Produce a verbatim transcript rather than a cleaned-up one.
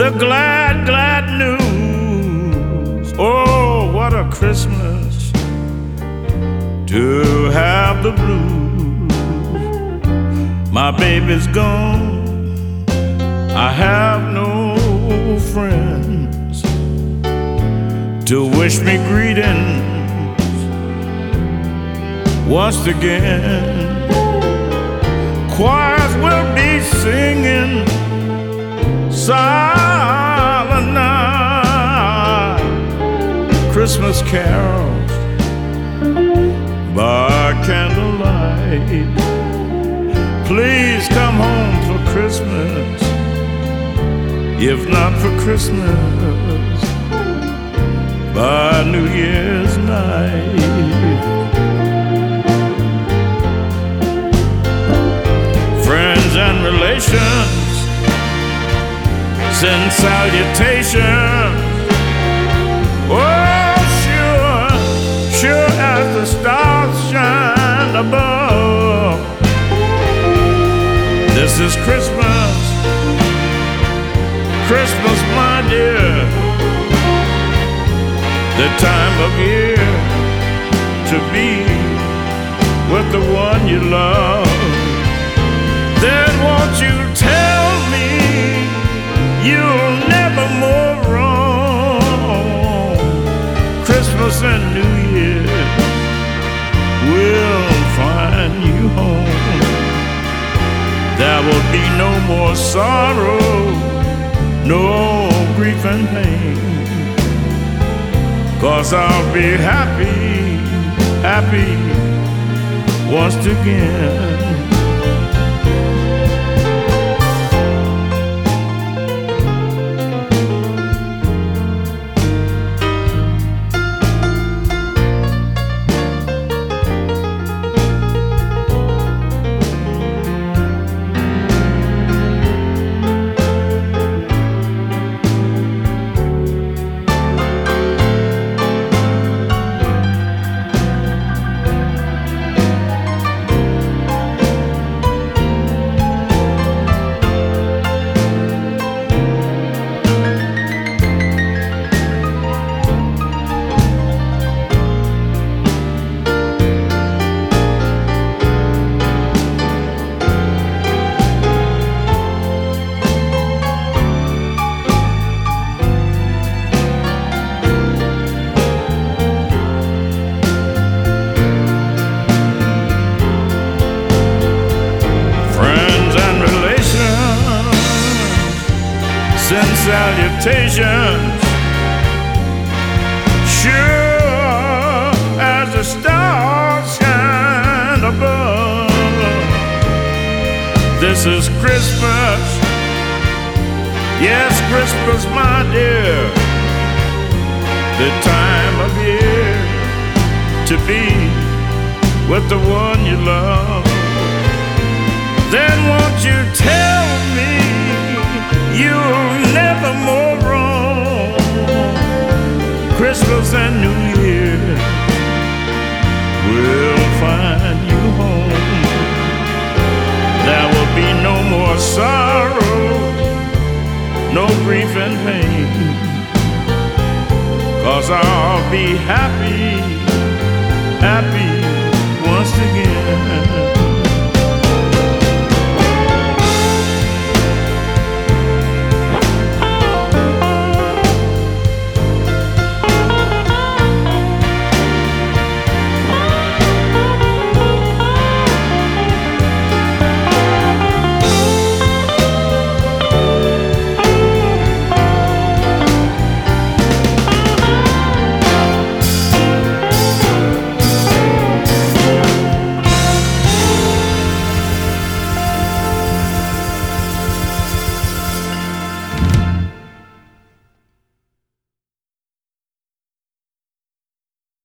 the glad, glad news. Oh, what a Christmas to have the blues. My baby's gone, I have no friends to wish me greetings once again. Choirs will be singing silent night, Christmas carols by candlelight. Please come home for Christmas, if not for Christmas, by New Year's night. Friends and relations send salutations. Oh, sure, sure as the stars shine above. This is Christmas, Christmas, my dear, the time of year to be with the one you love. Then won't you tell me you'll never more wrong? Christmas and New Year will find you home. There will be no more sorrow, no grief and pain, 'cause I'll be happy, happy once again. Send salutations, sure as the stars shine above. This is Christmas, yes, Christmas, my dear, the time of year to be with the one you love. Then won't you tell me you'll never more wrong? Christmas and New Year will find you home. There will be no more sorrow, no grief and pain, 'cause I'll be happy, happy